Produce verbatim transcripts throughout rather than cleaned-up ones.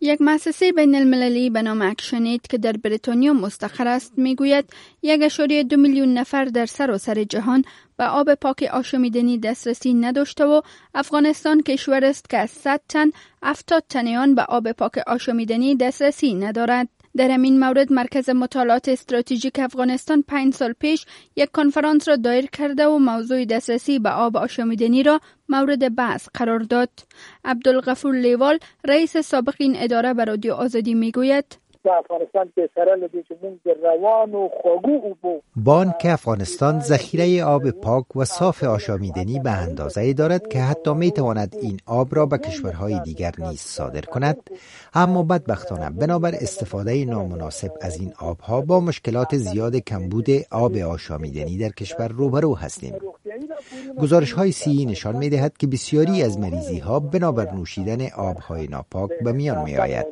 یک مؤسسه بین المللی به نام اکشنید که در بریتانیا مستقر است میگوید یک اشاره دو میلیون نفر در سراسر جهان به آب پاک آشامیدنی دسترسی نداشته و افغانستان کشور است که از صد تن هفتاد تن آن به آب پاک آشامیدنی دسترسی ندارد. در همین مورد مرکز مطالعات استراتژیک افغانستان پنج سال پیش یک کنفرانس را دایر کرده و موضوع دسترسی به آب آشامیدنی را مورد بحث قرار داد. عبدالغفور لیوال رئیس سابق این اداره به رادیو آزادی میگوید بان که افغانستان ذخیره آب پاک و صاف آشامیدنی به اندازه‌ای دارد که حتی می تواند این آب را به کشورهای دیگر نیز صادر کند، اما بدبختانه بنابر استفاده نامناسب از این آبها با مشکلات زیاد کمبود آب آشامیدنی در کشور روبرو هستیم. گزارش های سی نشان می دهد که بسیاری از مریضی ها بنابر نوشیدن آبهای ناپاک به میان می آید.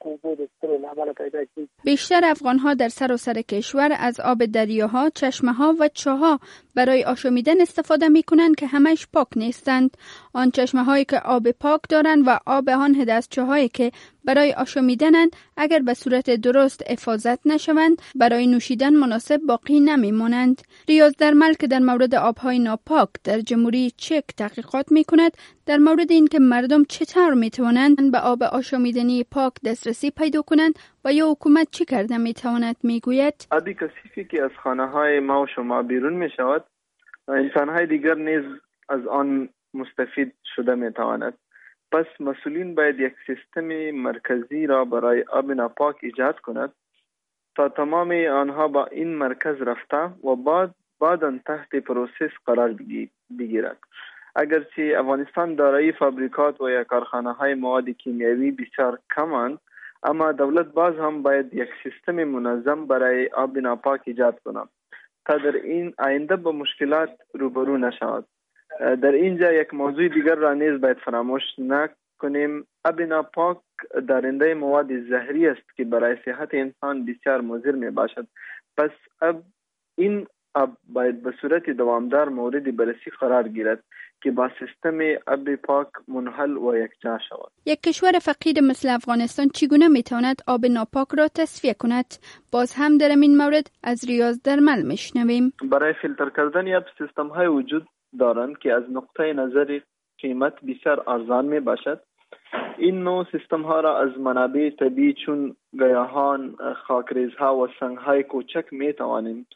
بیشتر افغان ها در سراسر کشور از آب دریاها، چشمه ها و چاها برای آشامیدن استفاده می کنند که همش پاک نیستند. آن چشمه هایی که آب پاک دارند و آب آن هدست هایی که برای آشامیدنند اگر به صورت درست حفاظت نشوند برای نوشیدن مناسب باقی نمی مانند. ریاض درمل که در مورد آبهای ناپاک در جمهوری چک تحقیقات می کند در مورد اینکه مردم چطور می توانند به آب آشامیدنی پاک دسترسی پیدا کنند و یا حکومت چی کرده می تواند می گوید. آبی کثیفی که از خانه های ما و شما بیرون می شود انسان های دیگر نیز از آن مستفید شده می تواند. پس مسئولین باید یک سیستم مرکزی را برای آب ناپاک ایجاد کند تا تمام آنها با این مرکز رفته و بعد بعداً تحت پروسس قرار بگیرد. اگرچه افغانستان دارای فابریکات و یا کارخانه های مواد کیمیایی بسیار کمند، اما دولت باز هم باید یک سیستم منظم برای آب ناپاک ایجاد کند تا در این آینده با مشکلات روبرو نشود. در اینجا یک موضوع دیگر را نیز باید فراموش نکنیم. آب ناپاک دارنده مواد زهری است که برای صحت انسان بسیار مضر می باشد. پس اب این آب باید به صورت دوامدار مورد بررسی قرار گیرد که با سیستم آب پاک منحل و یکجا شود. یک کشور فقیر مثل افغانستان چگونه میتواند آب ناپاک را تصفیه کند؟ باز هم در این مورد از ریاض درمل میشنویم. برای فیلتر کردن آب سیستم های وجود دارند که از نقطه نظر قیمت بسیار ارزان می باشد. این نوع سیستم ها را از منابع طبیعی چون گیاهان، خاکریزها و سنگ های کوچک می توانیم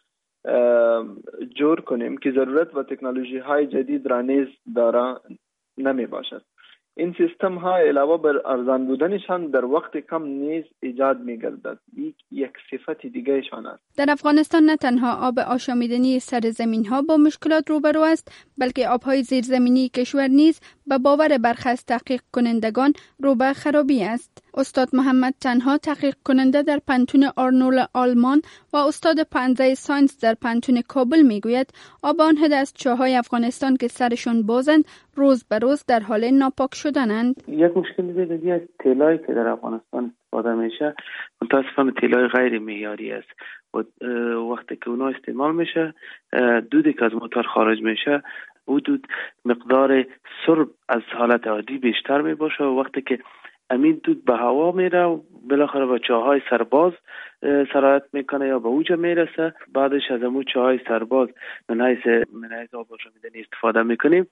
جور کنیم که ضرورت و تکنولوژی های جدید را نیز دارا نمی باشد. این سیستم ها علاوه بر ارزان بودنشان در وقت کم نیز ایجاد می گردد. یک یک صفت دیگه شان است. در افغانستان نه تنها آب آشامیدنی سرزمین ها با مشکلات روبرو است، بلکه آبهای زیرزمینی کشور نیز به باور برخی از تحقیق کنندگان رو به خرابی است. استاد محمد تنها تحقیق کننده در پانتون آرنول آلمان و استاد پانزه ساینس در پانتون کابل میگوید آب آن هدست چاهای افغانستان که سرشون بازند روز به روز در حال ناپاک شدنند. یک مشکل دیگه تیلایی که در افغانستان استفاده میشه متاسفانه تیلای غیر معیاری است و وقتی که اونا استعمال میشه دودی که از موتور خارج میشه او دود مقدار سرب از حالت عادی بیشتر می باشه و وقتی که امین دود به هوا میره و بالاخره به چاهای سرباز سرایت میکنه یا به اوج میرسه. بعدش از امو چاهای سرباز من حیث من حیث آب آشامیدنی استفاده میکنیم.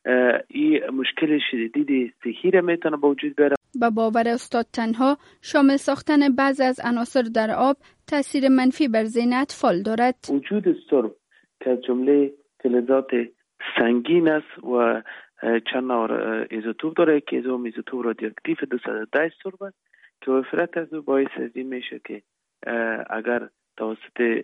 این مشکل شدید صحی میتونه به وجود بیاره. به باور استاد تنها شامل ساختن بعض از عناصر در آب تاثیر منفی بر ذهن اطفال دارد. وجود سرب که جمله فلزات سنگین است و چند نوع ایزوتوپ داره که ایزوم ایزوتوپ رادیواکتیو دویست و ده سرب است که وفرت از او باعث از این میشه که اگر توسط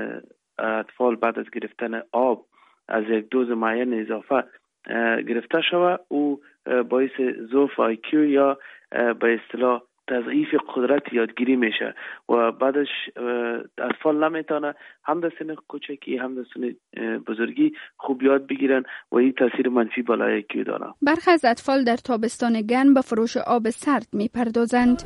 اطفال بعد از گرفتن آب از یک دوز معین اضافه گرفته شود او باعث ضعف آی کیو یا به اصطلاح تضعیف قدرت یادگیری میشه و بعدش اطفال نمیتونه هم در سن کوچکی هم در سن بزرگی خوب یاد بگیرن و این تاثیر منفی بالای کیو داره. برخی از اطفال در تابستان گرم به فروش آب سرد میپردازند.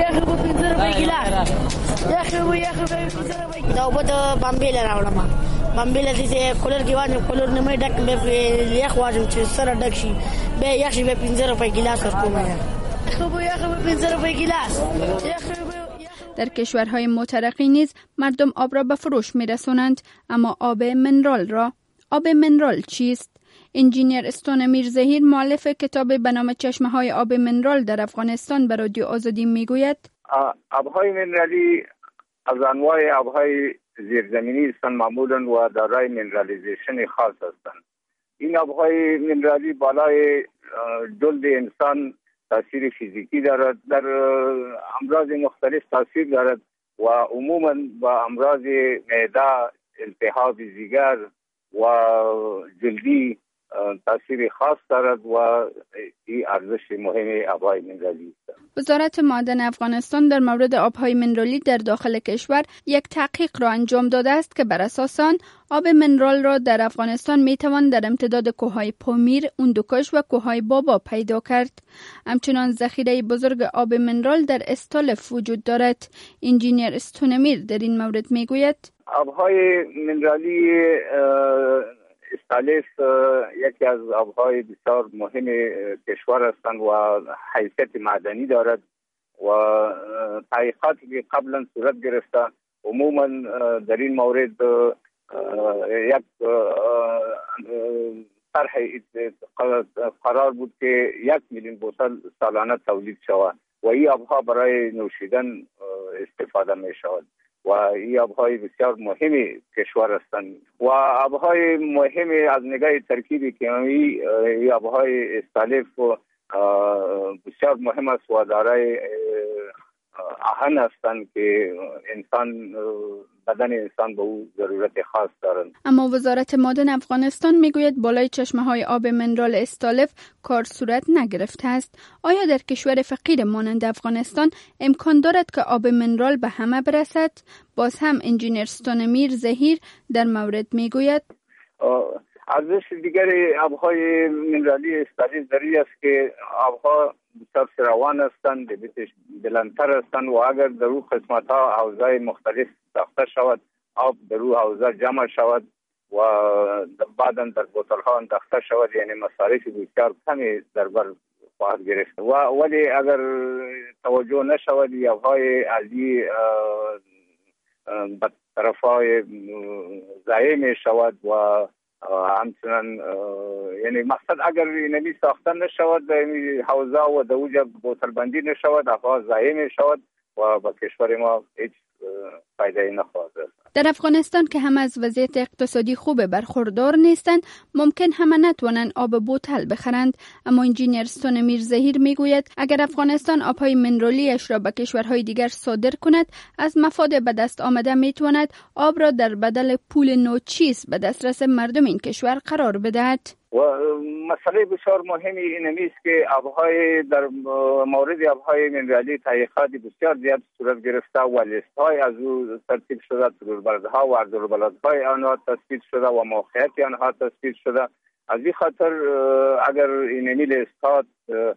دا وبد بامبیل راوړم من بلدی کولر کې واجم کولر نه مې ډک به یخ واجم چې سره ډک شي به یخ شي به پنځه روپۍ ګلاس ورکوم خو به یخ به پنځه روپۍ ګلاس. در کشورهای مترقی نیز مردم آب را به فروش می رسونند، اما آب منرال را. آب منرال چیست؟ انجینیر استونمیر زهیر مؤلف کتاب به نام چشمه های آب منرال در افغانستان به رادیو آزادی می گوید آبهای منرالی از انواع آبهای زیرزمینی هستند معمولا و دارای منرالیزیشن خاص هستند. این آبهای منرالی بالای جلد انسان تاثیر فیزیکی دارد، در امراض مختلف تاثیر دارد و عموما با امراض معده، التهاب جگر و جلدی تاثیر خاص دارد و این ارزش مهم آبهای منرالی است. وزارت معدن افغانستان در مورد آبهای منرالی در داخل کشور یک تحقیق را انجام داده است که بر اساس آن آب منرال را در افغانستان می توان در امتداد کوههای پامیر، اوندوکش و کوههای بابا پیدا کرد. همچنان ذخیره بزرگ آب منرال در استالف وجود دارد. انجینیر استونمیر در این مورد می گوید آبهای منرالی استالف یکی از آبهای بسیار مهم کشور هستند و حیثیت معدنی دارد و تحقیقاتی که قبلا صورت گرفته عموما در این مورد یک طرح قرار بود که یک میلیون بوتل سالانه تولید شود و این آبها برای نوشیدن استفاده می شود و این آبهای بسیار مهمی کشور هستند و آبهای مهمی از نگاه ترکیب کیمیایی این آبهای استالف بسیار مهم است و دارای آهن هستند که انسان بدن انسان به او ضرورت خاص دارند. اما وزارت معدن افغانستان میگوید بالای چشمه های آب منرال استالف کار صورت نگرفته است. آیا در کشور فقیر مانند افغانستان امکان دارد که آب منرال به همه برسد؟ باز هم انجینیر استونمیر زهیر در مورد میگوید ارزش دیگر آبهای منرالی استالف دری است که آبها بسیار فراوان هستند، دبیتش بلندتر هستند و اگر در او قسمت ها حوضای مختلف ساخته شود، آب در او حوضه جمع شود و بعدا در بوتل ها انداخته شود، یعنی مصارف بسیار کمی در بر خواهد گرفت و ولی اگر توجه نشود آبهای علی به طرف های ضایع می شود و همچنان یعنی مقصد اگر اینمی ساخته نشود در حوزه و در اوجه بوتل بندی نشود آبها ضایع می شود و با کشور ما هیچ فایده نخواهد رسید. در افغانستان که هم از وضعیت اقتصادی خوب برخوردار نیستند ممکن همه نتوانند آب بوتل بخرند، اما انجینیر استونمیر زهیر میگوید اگر افغانستان آبهای منرالیش را به کشورهای دیگر صادر کند از مفاد به دست آمده میتواند آب را در بدل پول نوچیز به دسترس مردم این کشور قرار بدهد. و مسئله بسیار مهمی اینمی است که آبهای در مورد آبهای منرالی تحقیقات بسیار زیاد صورت گرفته و لیست‌های از او ترتیب شده، تروربلدها و عرض‌البلدهای آنها تثبیت شده و موقعیت آنها تثبیت شده. از این خاطر اگر اینمی لیست‌ها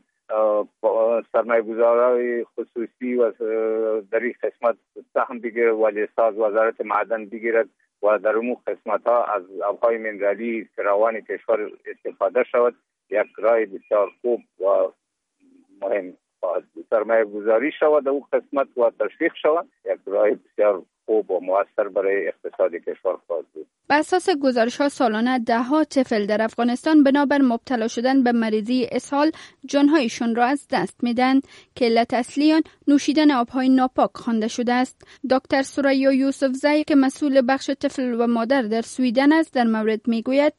سرمایه‌گذارای خصوصی و در این قسمت سهم بگیرد و لیست‌ها از وزارت معدن بگیرد و در اون قسمت ها از آبهای منرالی فراوان کشور استفاده شود، یک راه بسیار خوب و مهم خواهد بود. سرمایه گذاری شود او قسمت و تشویق شود، یک راه بسیار خوب و مؤثر برای اقتصاد کشور خواهد بود. بر اساس گزارش ها سالانه ده ها طفل در افغانستان بنابر مبتلا شدن به مریضی اسهال جانهایشان را از دست میدن که علت اصلی آن نوشیدن آبهای ناپاک خوانده شده است. دکتر سریا یوسف زی که مسئول بخش طفل و مادر در سویدن است در مورد میگوید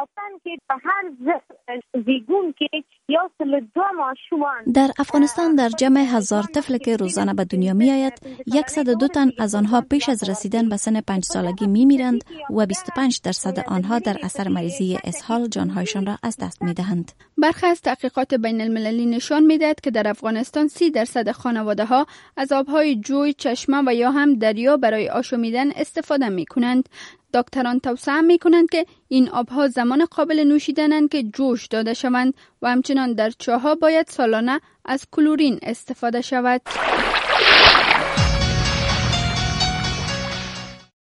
در افغانستان در جمع هزار طفل که روزانه به دنیا می آید صد و دو تن از آنها پیش از رسیدن به سن پنج سالگی می میرند و بیست و پنج درصد آنها در اثر مریضی اسهال جانهایشان را از دست می دهند. برخی از تحقیقات بین المللی نشان می دهد که در افغانستان سی درصد خانواده ها از آبهای جوی، چشمه و یا هم دریا برای آشامیدن استفاده می کنند. دکتران توصیه می کنند که این آبها زمان قابل نوشیدنند که جوش داده شوند و همچنان در چاه‌ها باید سالانه از کلورین استفاده شود.